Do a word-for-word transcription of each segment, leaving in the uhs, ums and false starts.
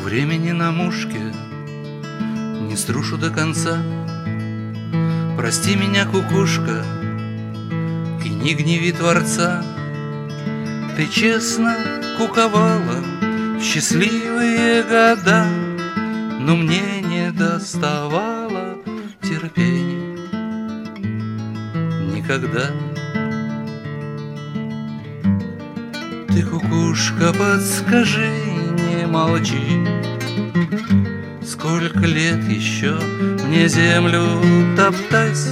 времени на мушке не струшу до конца. Прости меня, кукушка, и не гневи Творца. Ты честно куковала в счастливые года, но мне не доставало терпения никогда. Ты, кукушка, подскажи, не молчи, сколько лет еще мне землю топтать?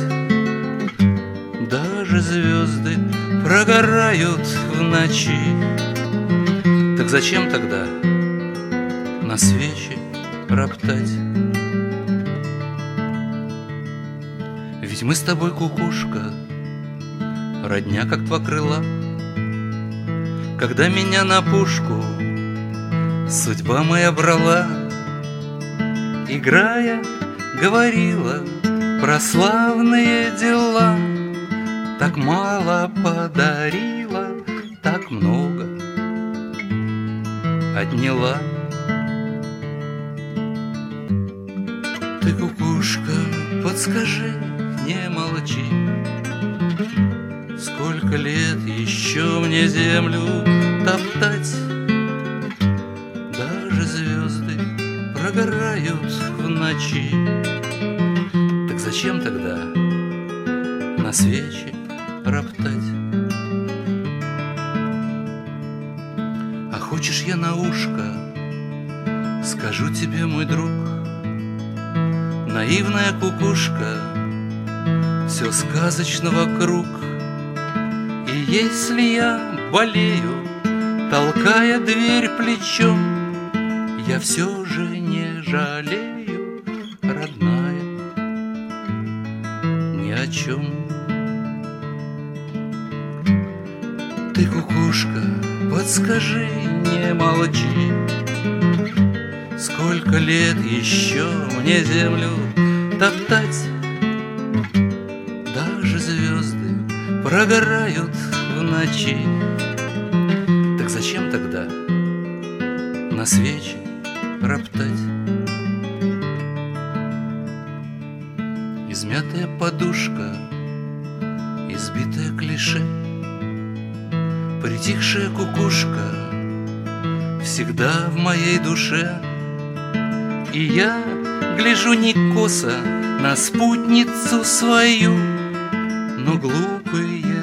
Даже звезды прогорают в ночи. Так зачем тогда на свечи роптать? Ведь мы с тобой, кукушка, родня, как два крыла. Когда меня на пушку судьба моя брала, играя, говорила про славные дела. Так мало подарила, так много отняла. Ты, кукушка, подскажи, не молчи, сколько лет еще мне землю топтать? Даже звезды прогорают в ночи. Так зачем тогда на свечи роптать? А хочешь, я на ушко скажу тебе, мой друг, наивная кукушка, все сказочно вокруг. И если я болею, толкая дверь плечом, я все же не жалею, родная, ни о чем. Ты, кукушка, подскажи, не молчи, сколько лет еще мне землю топтать? Даже звезды прогорают в ночи. Так зачем тогда на свечи роптать? Измятая подушка, избитая клише, притихшая кукушка всегда в моей душе. И я гляжу не косо на спутницу свою, но глупые